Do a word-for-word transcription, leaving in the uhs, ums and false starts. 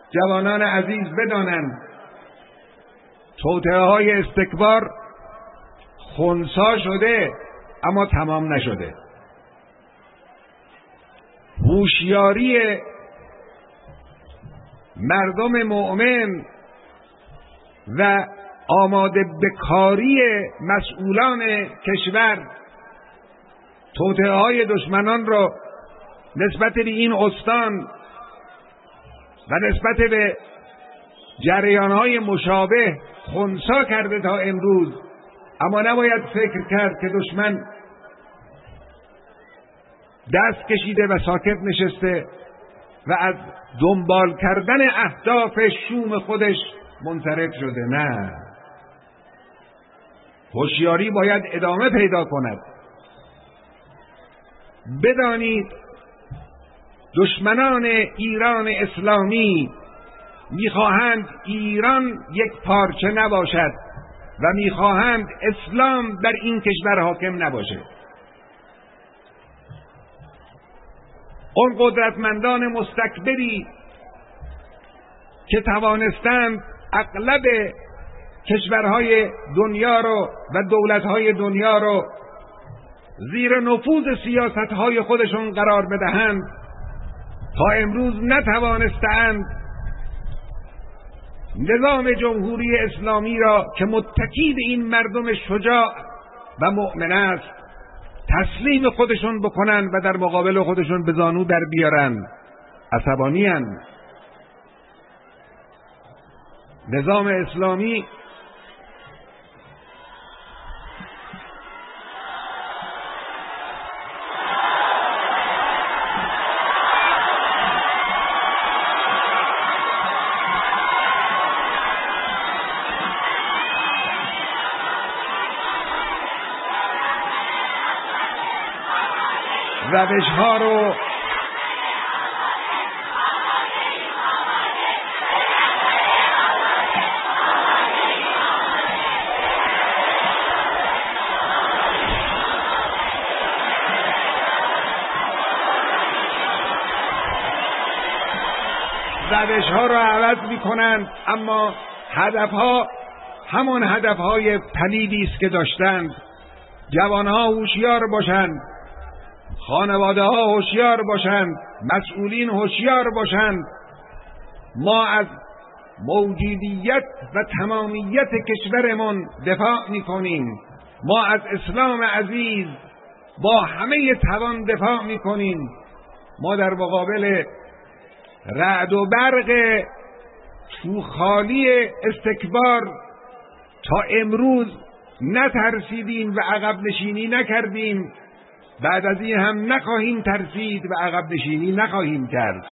جوانان عزیز بدانند توطئه های استکبار خنثی شده اما تمام نشده. هوشیاری مردم مؤمن و آماده به کاری مسئولان کشور توطئه های دشمنان را نسبت به این استان و نسبت به جریان های مشابه خنثی کرده تا امروز. اما نباید فکر کرد که دشمن دست کشیده و ساکت نشسته و از دنبال کردن اهداف شوم خودش منصرف شده. نه، هوشیاری باید ادامه پیدا کند. بدانید دشمنان ایران اسلامی میخواهند ایران یک پارچه نباشد و میخواهند اسلام بر این کشور حاکم نباشه. اون قدرتمندان مستکبری که توانستند اغلب کشورهای دنیا رو و دولتهای دنیا رو زیر نفوذ سیاستهای خودشون قرار بدهند، تا امروز نتوانستند نظام جمهوری اسلامی را که متکی به این مردم شجاع و مؤمن است تسلیم خودشون بکنن و در مقابل خودشون به زانو در بیارن. عصبانی‌اند. نظام اسلامی روش‌ها رو روش‌ها رو عوض می‌کنند، اما هدف‌ها همان هدف‌های پلیدی است که داشتند. جوان‌ها هوشیار باشند، خانواده‌ها هوشیار باشند، مسئولین هوشیار باشند. ما از موجودیت و تمامیت کشورمون دفاع می‌کنیم. ما از اسلام عزیز با همه توان دفاع می‌کنیم. ما در مقابل رعد و برق توخالی استکبار تا امروز نترسیدیم و عقب نشینی نکردیم. بعد از این هم نخواهیم ترسید و عقب نشینی نخواهیم کرد.